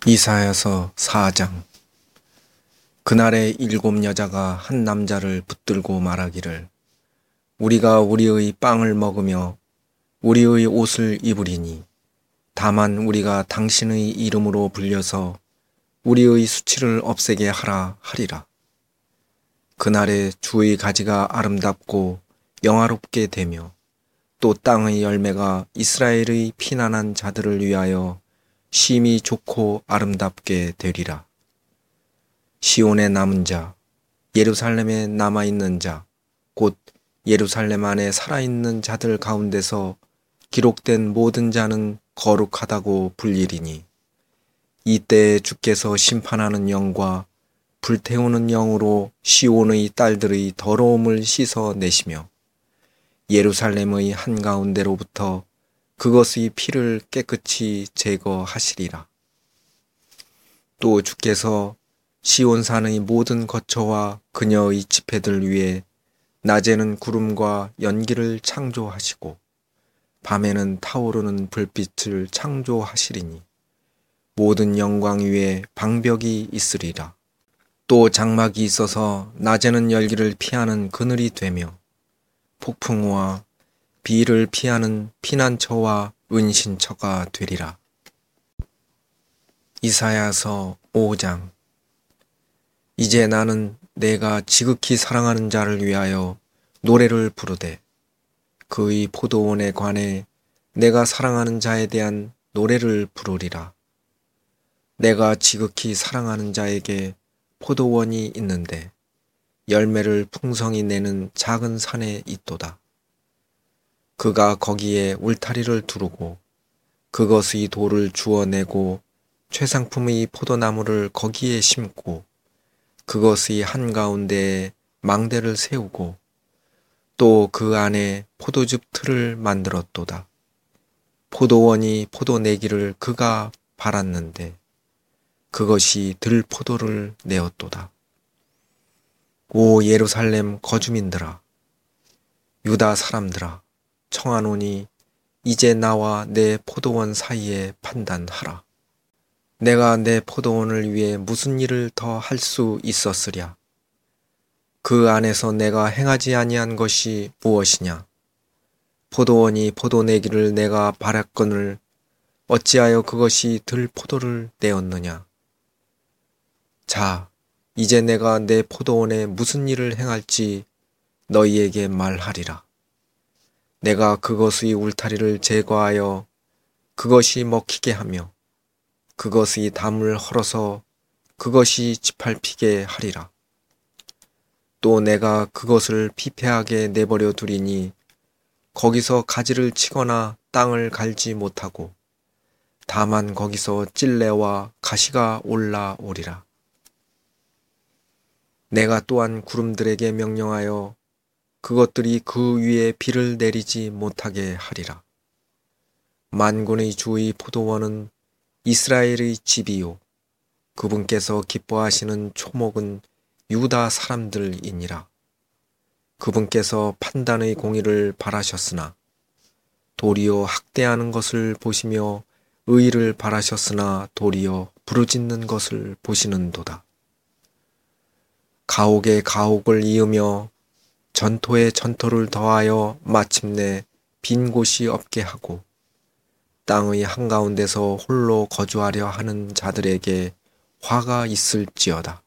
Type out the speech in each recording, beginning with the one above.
이사야서 4장. 그날에 7 여자가 한 남자를 붙들고 말하기를, 우리가 우리의 빵을 먹으며 우리의 옷을 입으리니 다만 우리가 당신의 이름으로 불려서 우리의 수치를 없애게 하라 하리라. 그날에 주의 가지가 아름답고 영화롭게 되며 또 땅의 열매가 이스라엘의 피난한 자들을 위하여 심히 좋고 아름답게 되리라. 시온에 남은 자, 예루살렘에 남아있는 자, 곧 예루살렘 안에 살아있는 자들 가운데서 기록된 모든 자는 거룩하다고 불리리니, 이때에 주께서 심판하는 영과 불태우는 영으로 시온의 딸들의 더러움을 씻어내시며 예루살렘의 한가운데로부터 그것의 피를 깨끗이 제거하시리라. 또 주께서 시온산의 모든 거처와 그녀의 지폐들 위에 낮에는 구름과 연기를 창조하시고 밤에는 타오르는 불빛을 창조하시리니 모든 영광 위에 방벽이 있으리라. 또 장막이 있어서 낮에는 열기를 피하는 그늘이 되며 폭풍우와 비를 피하는 피난처와 은신처가 되리라. 이사야서 5장. 이제 나는 내가 지극히 사랑하는 자를 위하여 노래를 부르되 그의 포도원에 관해 내가 사랑하는 자에 대한 노래를 부르리라. 내가 지극히 사랑하는 자에게 포도원이 있는데 열매를 풍성히 내는 작은 산에 있도다. 그가 거기에 울타리를 두르고 그것의 돌을 주워내고 최상품의 포도나무를 거기에 심고 그것의 한가운데에 망대를 세우고 또 그 안에 포도즙 틀을 만들었도다. 포도원이 포도 내기를 그가 바랐는데 그것이 들포도를 내었도다. 오 예루살렘 거주민들아, 유다 사람들아, 청하노니 이제 나와 내 포도원 사이에 판단하라. 내가 내 포도원을 위해 무슨 일을 더 할 수 있었으랴? 그 안에서 내가 행하지 아니한 것이 무엇이냐? 포도원이 포도 내기를 내가 바랐거늘 어찌하여 그것이 들포도를 내었느냐? 자, 이제 내가 내 포도원에 무슨 일을 행할지 너희에게 말하리라. 내가 그것의 울타리를 제거하여 그것이 먹히게 하며 그것의 담을 헐어서 그것이 짓밟히게 하리라. 또 내가 그것을 피폐하게 내버려 두리니 거기서 가지를 치거나 땅을 갈지 못하고 다만 거기서 찔레와 가시가 올라오리라. 내가 또한 구름들에게 명령하여 그것들이 그 위에 비를 내리지 못하게 하리라. 만군의 주의 포도원은 이스라엘의 집이요 그분께서 기뻐하시는 초목은 유다 사람들이니라. 그분께서 판단의 공의를 바라셨으나 도리어 학대하는 것을 보시며 의의를 바라셨으나 도리어 부르짖는 것을 보시는도다. 가옥에 가옥을 이으며 전토에 전토를 더하여 마침내 빈 곳이 없게 하고 땅의 한가운데서 홀로 거주하려 하는 자들에게 화가 있을지어다.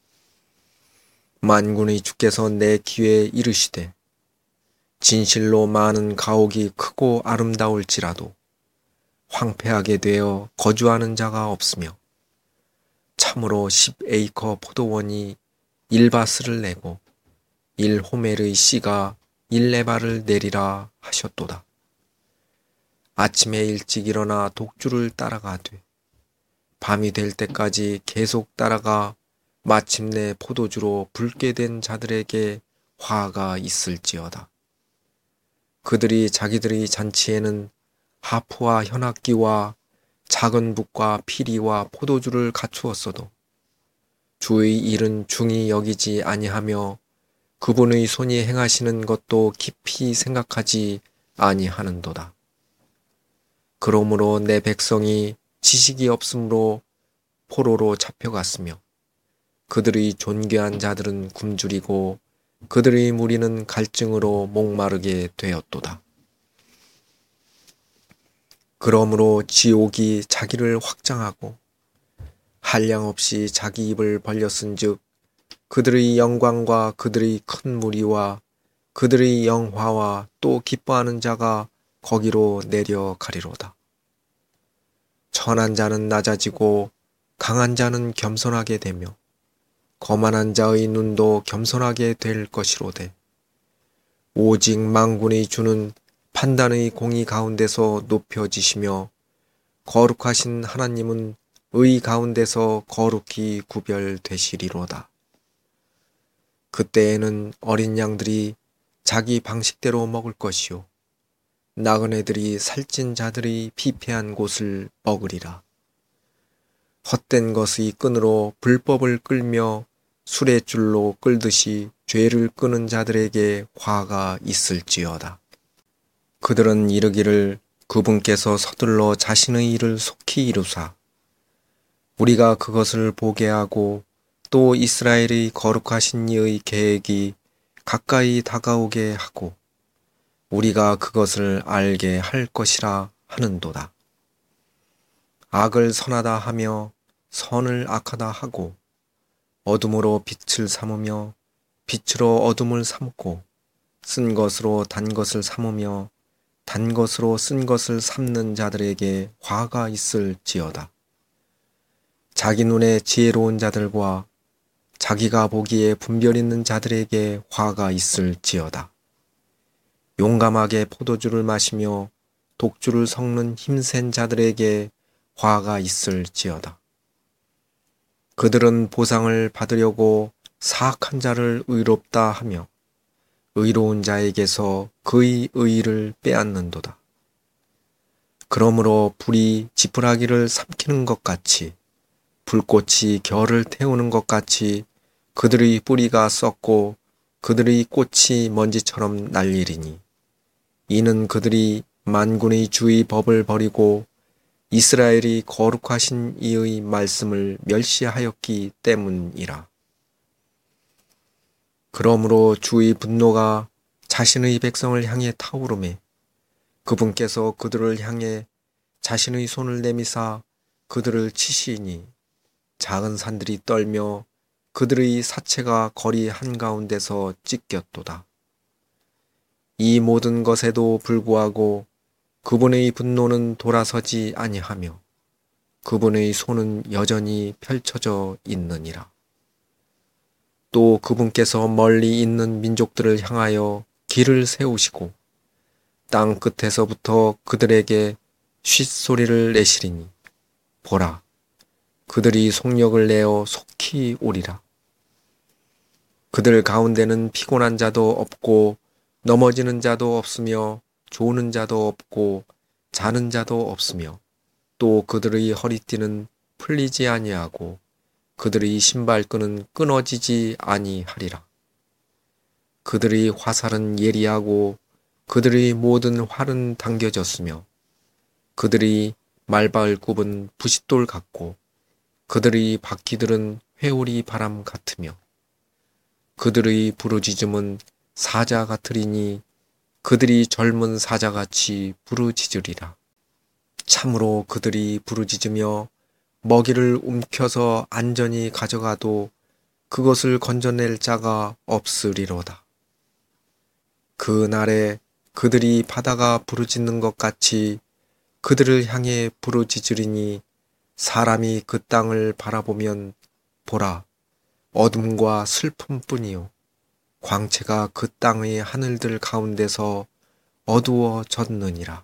만군의 주께서 내 귀에 이르시되 진실로 많은 가옥이 크고 아름다울지라도 황폐하게 되어 거주하는 자가 없으며 참으로 10에이커 포도원이 1바스를 내고 1호멜의 씨가 1레바를 내리라 하셨도다. 아침에 일찍 일어나 독주를 따라가되 밤이 될 때까지 계속 따라가 마침내 포도주로 붉게 된 자들에게 화가 있을지어다. 그들이 자기들의 잔치에는 하프와 현악기와 작은 북과 피리와 포도주를 갖추었어도 주의 일은 중히 여기지 아니하며 그분의 손이 행하시는 것도 깊이 생각하지 아니하는도다. 그러므로 내 백성이 지식이 없으므로 포로로 잡혀갔으며 그들의 존귀한 자들은 굶주리고 그들의 무리는 갈증으로 목마르게 되었도다. 그러므로 지옥이 자기를 확장하고 한량없이 자기 입을 벌렸은즉 그들의 영광과 그들의 큰 무리와 그들의 영화와 또 기뻐하는 자가 거기로 내려가리로다. 천한 자는 낮아지고 강한 자는 겸손하게 되며 거만한 자의 눈도 겸손하게 될 것이로되 오직 만군의 주는 판단의 공의 가운데서 높여지시며 거룩하신 하나님은 의 가운데서 거룩히 구별되시리로다. 그때에는 어린 양들이 자기 방식대로 먹을 것이요 나그네들이 살찐 자들의 피폐한 곳을 먹으리라. 헛된 것의 끈으로 불법을 끌며 술의 줄로 끌듯이 죄를 끄는 자들에게 화가 있을지어다. 그들은 이르기를 그분께서 서둘러 자신의 일을 속히 이루사 우리가 그것을 보게 하고 또 이스라엘의 거룩하신 이의 계획이 가까이 다가오게 하고 우리가 그것을 알게 할 것이라 하는도다. 악을 선하다 하며 선을 악하다 하고 어둠으로 빛을 삼으며 빛으로 어둠을 삼고 쓴 것으로 단 것을 삼으며 단 것으로 쓴 것을 삼는 자들에게 화가 있을지어다. 자기 눈에 지혜로운 자들과 자기가 보기에 분별 있는 자들에게 화가 있을지어다. 용감하게 포도주를 마시며 독주를 섞는 힘센 자들에게 화가 있을지어다. 그들은 보상을 받으려고 사악한 자를 의롭다 하며 의로운 자에게서 그의 의의를 빼앗는도다. 그러므로 불이 지푸라기를 삼키는 것 같이 불꽃이 겨를 태우는 것 같이 그들의 뿌리가 썩고 그들의 꽃이 먼지처럼 날리리니 이는 그들이 만군의 주의 법을 버리고 이스라엘이 거룩하신 이의 말씀을 멸시하였기 때문이라. 그러므로 주의 분노가 자신의 백성을 향해 타오르매 그분께서 그들을 향해 자신의 손을 내미사 그들을 치시니 작은 산들이 떨며 그들의 사체가 거리 한가운데서 찢겼도다. 이 모든 것에도 불구하고 그분의 분노는 돌아서지 아니하며 그분의 손은 여전히 펼쳐져 있느니라. 또 그분께서 멀리 있는 민족들을 향하여 길을 세우시고 땅 끝에서부터 그들에게 쉿소리를 내시리니 보라, 그들이 속력을 내어 속히 오리라. 그들 가운데는 피곤한 자도 없고 넘어지는 자도 없으며 조는 자도 없고 자는 자도 없으며 또 그들의 허리띠는 풀리지 아니하고 그들의 신발끈은 끊어지지 아니하리라. 그들의 화살은 예리하고 그들의 모든 활은 당겨졌으며 그들의 말발굽은 부싯돌 같고 그들의 바퀴들은 회오리 바람 같으며 그들의 부르짖음은 사자 같으리니 그들이 젊은 사자같이 부르짖으리라. 참으로 그들이 부르짖으며 먹이를 움켜서 안전히 가져가도 그것을 건져낼 자가 없으리로다. 그 날에 그들이 바다가 부르짖는 것 같이 그들을 향해 부르짖으리니 사람이 그 땅을 바라보면 보라, 어둠과 슬픔뿐이요 광채가 그 땅의 하늘들 가운데서 어두워졌느니라.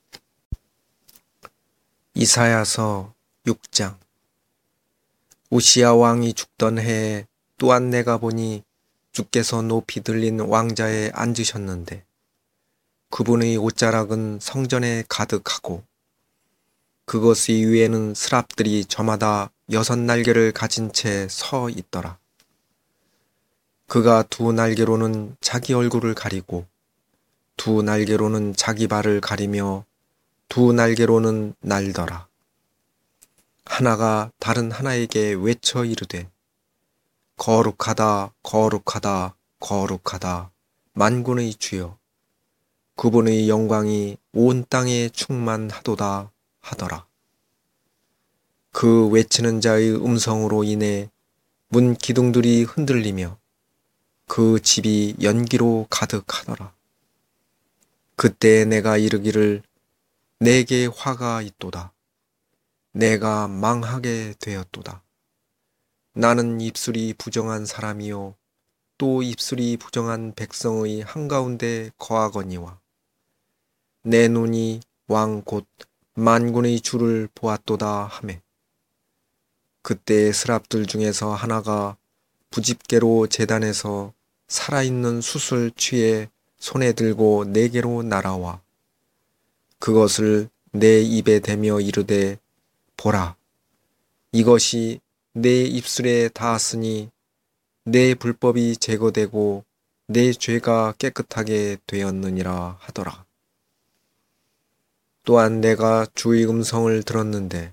이사야서 6장. 우시야 왕이 죽던 해에 또한 내가 보니 주께서 높이 들린 왕자에 앉으셨는데 그분의 옷자락은 성전에 가득하고 그것의 위에는 스랍들이 저마다 6날개를 가진 채 서 있더라. 그가 2날개로는 자기 얼굴을 가리고 2날개로는 자기 발을 가리며 2날개로는 날더라. 하나가 다른 하나에게 외쳐 이르되 거룩하다 거룩하다 거룩하다 만군의 주여 그분의 영광이 온 땅에 충만하도다 하더라. 그 외치는 자의 음성으로 인해 문 기둥들이 흔들리며 그 집이 연기로 가득하더라. 그때 내가 이르기를 내게 화가 있도다. 내가 망하게 되었도다. 나는 입술이 부정한 사람이요 또 입술이 부정한 백성의 한가운데 거하거니와 내 눈이 왕 곧 만군의 주를 보았도다 하매 그때 스랍들 중에서 하나가 부집개로 제단에서 살아있는 숯을 취해 손에 들고 내게로 날아와 그것을 내 입에 대며 이르되 보라 이것이 내 입술에 닿았으니 내 불법이 제거되고 내 죄가 깨끗하게 되었느니라 하더라. 또한 내가 주의 음성을 들었는데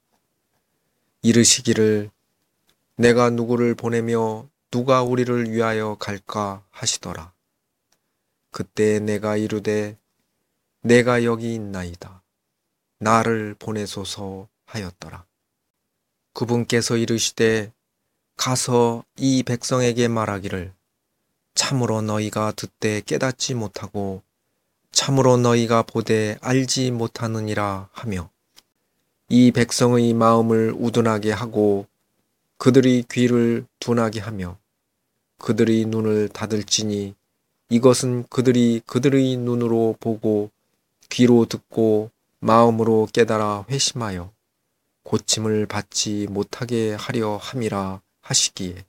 이르시기를 내가 누구를 보내며 누가 우리를 위하여 갈까 하시더라. 그때 내가 이르되 내가 여기 있나이다. 나를 보내소서 하였더라. 그분께서 이르시되 가서 이 백성에게 말하기를 참으로 너희가 듣되 깨닫지 못하고 참으로 너희가 보되 알지 못하느니라 하며 이 백성의 마음을 우둔하게 하고 그들의 귀를 둔하게 하며 그들의 눈을 닫을지니 이것은 그들이 그들의 눈으로 보고 귀로 듣고 마음으로 깨달아 회심하여 고침을 받지 못하게 하려 함이라 하시기에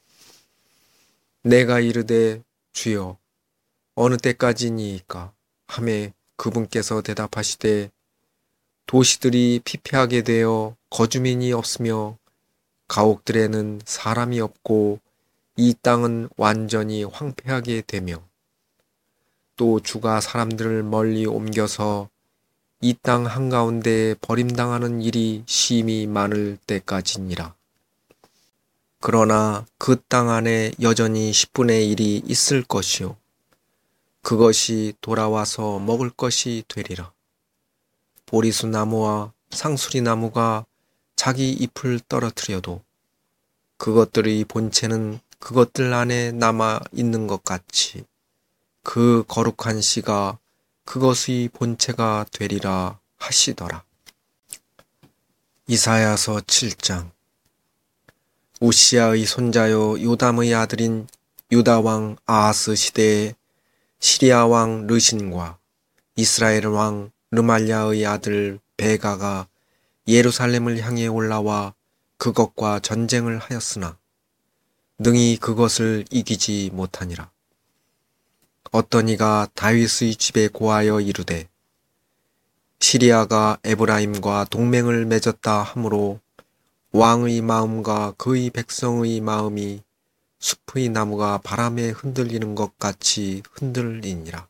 내가 이르되 주여 어느 때까지니이까 하매 그분께서 대답하시되 도시들이 피폐하게 되어 거주민이 없으며 가옥들에는 사람이 없고 이 땅은 완전히 황폐하게 되며 또 주가 사람들을 멀리 옮겨서 이 땅 한가운데에 버림당하는 일이 심히 많을 때까지니라. 그러나 그 땅 안에 여전히 10분의 1이 있을 것이요 그것이 돌아와서 먹을 것이 되리라. 보리수 나무와 상수리 나무가 자기 잎을 떨어뜨려도 그것들의 본체는 그것들 안에 남아 있는 것 같이 그 거룩한 씨가 그것의 본체가 되리라 하시더라. 이사야서 7장. 우시아의 손자요 요담의 아들인 유다왕 아하스 시대에 시리아 왕 르신과 이스라엘 왕 르말랴의 아들 베가가 예루살렘을 향해 올라와 그것과 전쟁을 하였으나 능히 그것을 이기지 못하니라. 어떤 이가 다윗의 집에 고하여 이르되 시리아가 에브라임과 동맹을 맺었다 하므로 왕의 마음과 그의 백성의 마음이 숲의 나무가 바람에 흔들리는 것 같이 흔들리니라.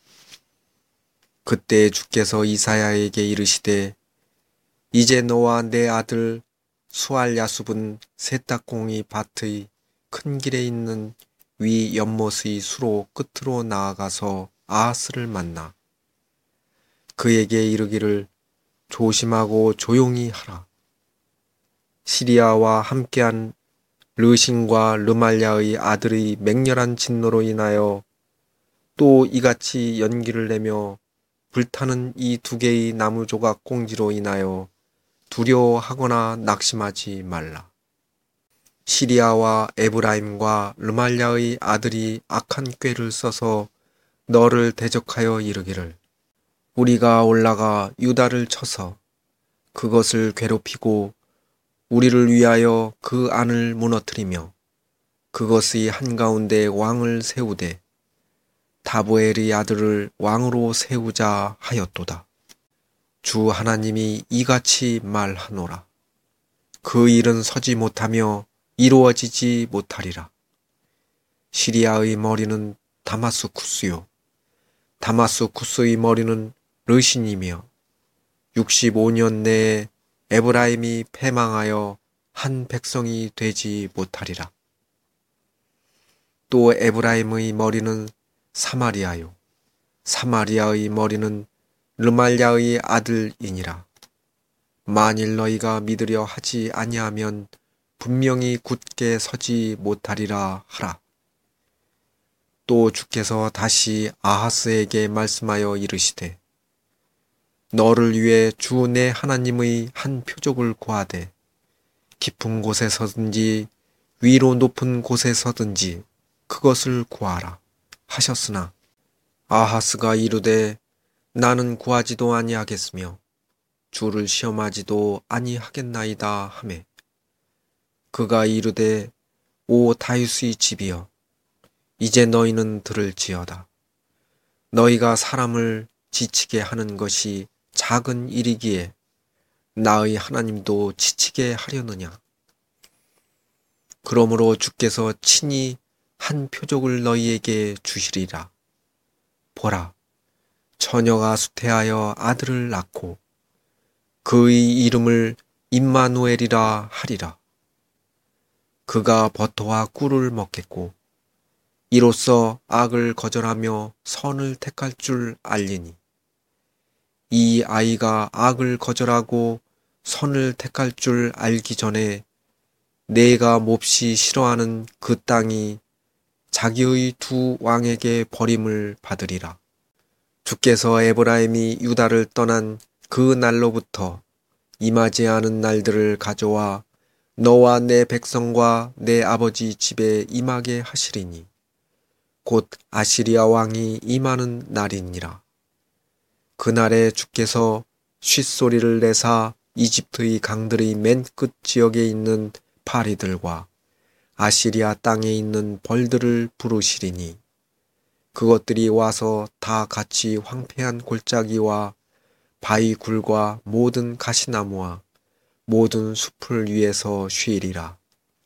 그때 주께서 이사야에게 이르시되 이제 너와 내 아들 수알야숲은 세탁공이 밭의 큰 길에 있는 위 연못의 수로 끝으로 나아가서 아하스를 만나 그에게 이르기를 조심하고 조용히 하라. 시리아와 함께한 르신과 르말랴의 아들의 맹렬한 진노로 인하여 또 이같이 연기를 내며 불타는 이 두 개의 나무 조각 공지로 인하여 두려워하거나 낙심하지 말라. 시리아와 에브라임과 르말랴의 아들이 악한 꾀를 써서 너를 대적하여 이르기를 우리가 올라가 유다를 쳐서 그것을 괴롭히고 우리를 위하여 그 안을 무너뜨리며 그것의 한가운데 왕을 세우되 다보엘의 아들을 왕으로 세우자 하였도다. 주 하나님이 이같이 말하노라. 그 일은 서지 못하며 이루어지지 못하리라. 시리아의 머리는 다마스쿠스요 다마스쿠스의 머리는 르신이며 65년 내에 에브라임이 패망하여 한 백성이 되지 못하리라. 또 에브라임의 머리는 사마리아요, 사마리아의 머리는 르말야의 아들이니라. 만일 너희가 믿으려 하지 아니하면 분명히 굳게 서지 못하리라 하라. 또 주께서 다시 아하스에게 말씀하여 이르시되, 너를 위해 주 내 하나님의 한 표적을 구하되 깊은 곳에서든지 위로 높은 곳에서든지 그것을 구하라 하셨으나 아하스가 이르되 나는 구하지도 아니하겠으며 주를 시험하지도 아니하겠나이다 하매 그가 이르되 오 다윗의 집이여 이제 너희는 들을지어다. 너희가 사람을 지치게 하는 것이 작은 일이기에 나의 하나님도 지치게 하려느냐. 그러므로 주께서 친히 한 표적을 너희에게 주시리라. 보라, 처녀가 수태하여 아들을 낳고 그의 이름을 임마누엘이라 하리라. 그가 버터와 꿀을 먹겠고 이로써 악을 거절하며 선을 택할 줄 알리니 이 아이가 악을 거절하고 선을 택할 줄 알기 전에 내가 몹시 싫어하는 그 땅이 자기의 두 왕에게 버림을 받으리라. 주께서 에브라임이 유다를 떠난 그 날로부터 임하지 않은 날들을 가져와 너와 내 백성과 내 아버지 집에 임하게 하시리니 곧 아시리아 왕이 임하는 날이니라. 그날에 주께서 쇳소리를 내사 이집트의 강들의 맨 끝 지역에 있는 파리들과 아시리아 땅에 있는 벌들을 부르시리니 그것들이 와서 다 같이 황폐한 골짜기와 바위 굴과 모든 가시나무와 모든 숲을 위에서 쉬리라.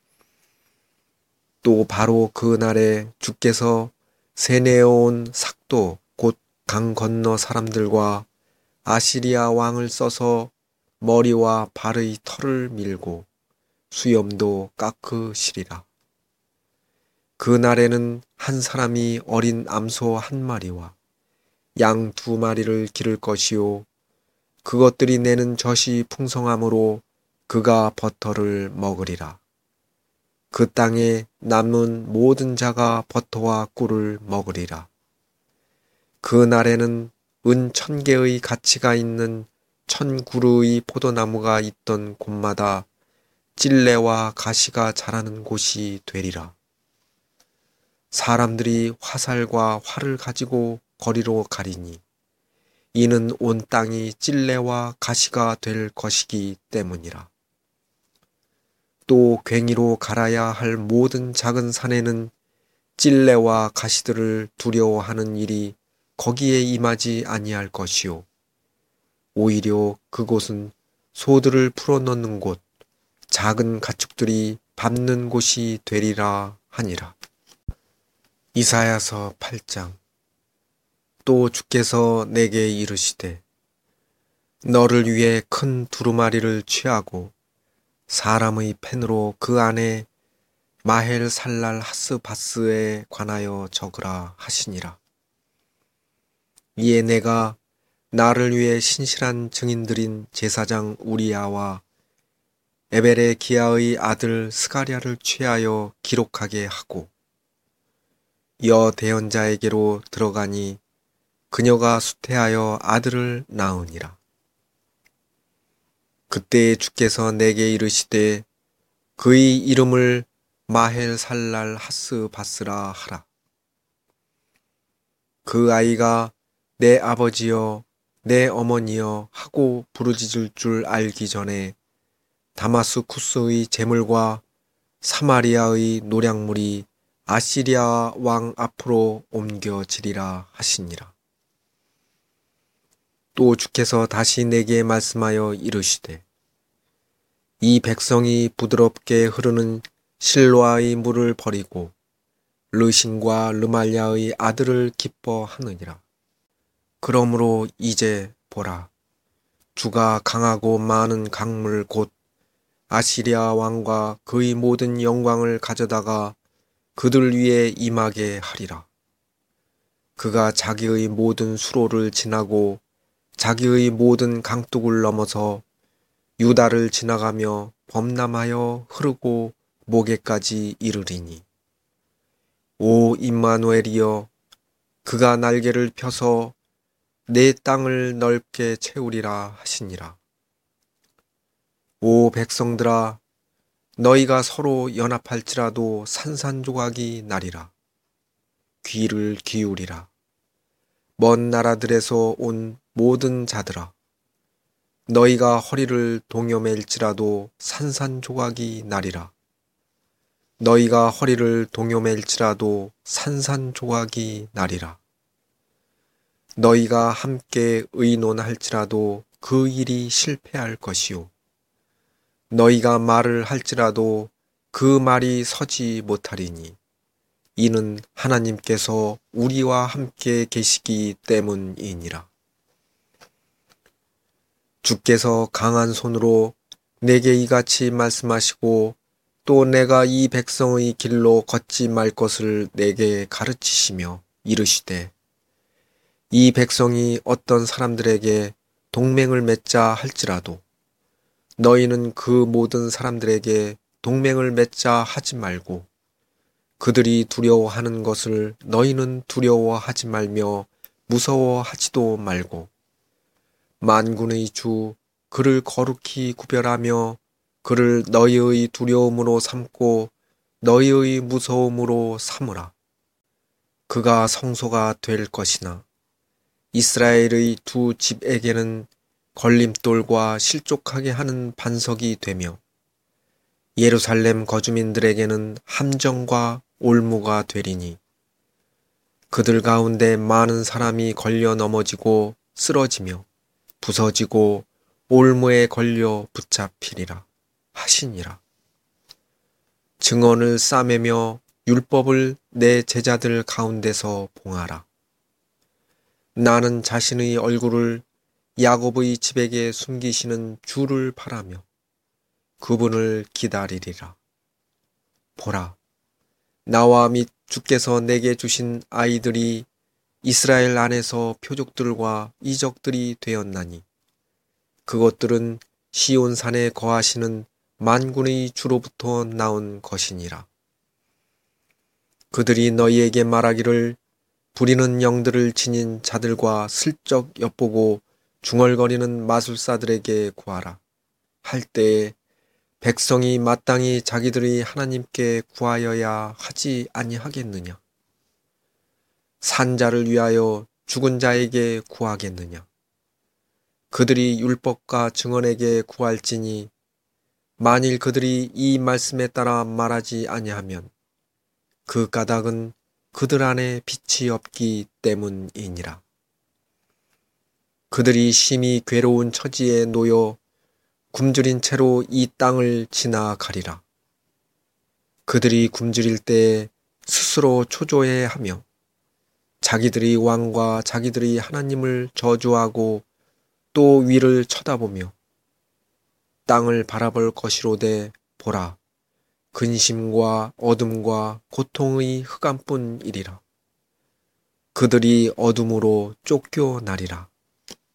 또 바로 그 날에 주께서 세내어온 삭도 곧 강 건너 사람들과 아시리아 왕을 써서 머리와 발의 털을 밀고 수염도 깎으시리라. 그 날에는 한 사람이 어린 암소 한 마리와 양 두 마리를 기를 것이요 그것들이 내는 젖이 풍성함으로 그가 버터를 먹으리라. 그 땅에 남은 모든 자가 버터와 꿀을 먹으리라. 그 날에는 은 1000개의 가치가 있는 1000그루의 포도나무가 있던 곳마다 찔레와 가시가 자라는 곳이 되리라. 사람들이 화살과 활을 가지고 거리로 가리니 이는 온 땅이 찔레와 가시가 될 것이기 때문이라. 또 괭이로 갈아야 할 모든 작은 산에는 찔레와 가시들을 두려워하는 일이 거기에 임하지 아니할 것이요 오히려 그곳은 소들을 풀어넣는 곳, 작은 가축들이 밟는 곳이 되리라 하니라. 이사야서 8장. 또 주께서 내게 이르시되 너를 위해 큰 두루마리를 취하고 사람의 펜으로 그 안에 마헬 살랄 하스바스에 관하여 적으라 하시니라. 이에 내가 나를 위해 신실한 증인들인 제사장 우리야와 에벨의 기야의 아들 스가랴를 취하여 기록하게 하고 여 대언자에게로 들어가니 그녀가 수태하여 아들을 낳으니라. 그때에 주께서 내게 이르시되 그의 이름을 마헬 살랄 하스바스라 하라. 그 아이가 내 아버지여 내 어머니여 하고 부르짖을 줄 알기 전에 다마스쿠스의 재물과 사마리아의 노략물이 아시리아 왕 앞으로 옮겨지리라 하시니라. 또 주께서 다시 내게 말씀하여 이르시되 이 백성이 부드럽게 흐르는 실로아의 물을 버리고 르신과 르말야의 아들을 기뻐하느니라. 그러므로 이제 보라, 주가 강하고 많은 강물 곧 아시리아 왕과 그의 모든 영광을 가져다가 그들 위에 임하게 하리라. 그가 자기의 모든 수로를 지나고 자기의 모든 강둑을 넘어서 유다를 지나가며 범람하여 흐르고 모개까지 이르리니. 오 임마누엘이여, 그가 날개를 펴서 내 땅을 넓게 채우리라 하시니라. 오 백성들아, 너희가 서로 연합할지라도 산산조각이 나리라. 귀를 기울이라. 먼 나라들에서 온 모든 자들아, 너희가 허리를 동여맬지라도 산산조각이 나리라. 너희가 허리를 동여맬지라도 산산조각이 나리라. 너희가 함께 의논할지라도 그 일이 실패할 것이요. 너희가 말을 할지라도 그 말이 서지 못하리니 이는 하나님께서 우리와 함께 계시기 때문이니라. 주께서 강한 손으로 내게 이같이 말씀하시고 또 내가 이 백성의 길로 걷지 말 것을 내게 가르치시며 이르시되, 이 백성이 어떤 사람들에게 동맹을 맺자 할지라도 너희는 그 모든 사람들에게 동맹을 맺자 하지 말고 그들이 두려워하는 것을 너희는 두려워하지 말며 무서워하지도 말고 만군의 주 그를 거룩히 구별하며 그를 너희의 두려움으로 삼고 너희의 무서움으로 삼으라. 그가 성소가 될 것이나 이스라엘의 두 집에게는 걸림돌과 실족하게 하는 반석이 되며 예루살렘 거주민들에게는 함정과 올무가 되리니 그들 가운데 많은 사람이 걸려 넘어지고 쓰러지며 부서지고 올무에 걸려 붙잡히리라 하시니라. 증언을 싸매며 율법을 내 제자들 가운데서 봉하라. 나는 자신의 얼굴을 야곱의 집에게 숨기시는 주를 바라며 그분을 기다리리라. 보라, 나와 및 주께서 내게 주신 아이들이 이스라엘 안에서 표족들과 이적들이 되었나니 그것들은 시온산에 거하시는 만군의 주로부터 나온 것이니라. 그들이 너희에게 말하기를 부리는 영들을 지닌 자들과 슬쩍 엿보고 중얼거리는 마술사들에게 구하라 할 때에 백성이 마땅히 자기들이 하나님께 구하여야 하지 아니하겠느냐? 산자를 위하여 죽은 자에게 구하겠느냐? 그들이 율법과 증언에게 구할지니 만일 그들이 이 말씀에 따라 말하지 아니하면 그 까닭은 그들 안에 빛이 없기 때문이니라. 그들이 심히 괴로운 처지에 놓여 굶주린 채로 이 땅을 지나가리라. 그들이 굶주릴 때에 스스로 초조해하며 자기들이 왕과 자기들이 하나님을 저주하고 또 위를 쳐다보며 땅을 바라볼 것이로되 보라, 근심과 어둠과 고통의 흑암뿐이리라. 그들이 어둠으로 쫓겨나리라.